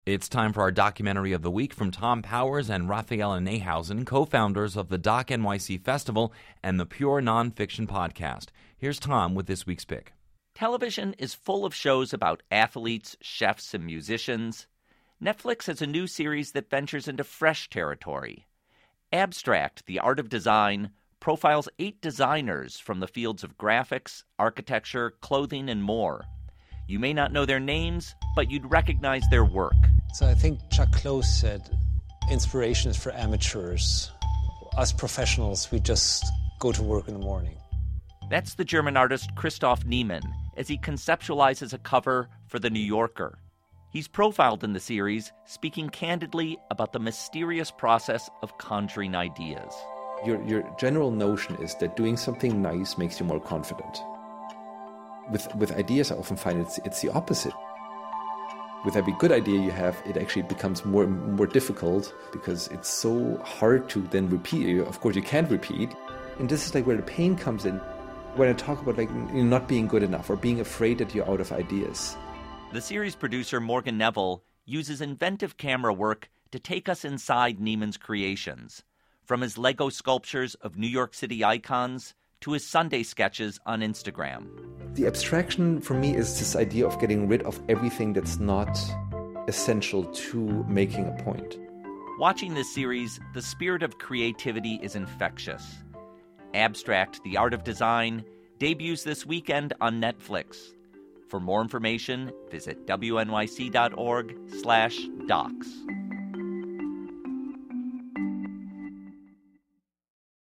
It's time for our documentary of the week from Tom Powers and Raphaela Nehausen, co-founders of the Doc NYC Festival and the Pure Nonfiction Podcast. Here's Tom with this week's pick. Television is full of shows about athletes, chefs, and musicians. Netflix has a new series that ventures into fresh territory. Abstract, the Art of Design, profiles 8 designers from the fields of graphics, architecture, clothing, and more. You may not know their names, but you'd recognize their work. So I think Chuck Close said, inspiration is for amateurs. Us professionals, we just go to work in the morning. That's the German artist Christoph Niemann, as he conceptualizes a cover for The New Yorker. He's profiled in the series, speaking candidly about the mysterious process of conjuring ideas. Your general notion is that doing something nice makes you more confident. With ideas, I often find it's the opposite. With every good idea you have, it actually becomes more difficult because it's so hard to then repeat. Of course, you can't repeat. And this is like where the pain comes in. When I talk about not being good enough or being afraid that you're out of ideas. The series producer Morgan Neville uses inventive camera work to take us inside Niemann's creations, from his Lego sculptures of New York City icons to his Sunday sketches on Instagram. The abstraction for me is this idea of getting rid of everything that's not essential to making a point. Watching this series, the spirit of creativity is infectious. Abstract, the Art of Design, debuts this weekend on Netflix. For more information, visit wnyc.org/docs.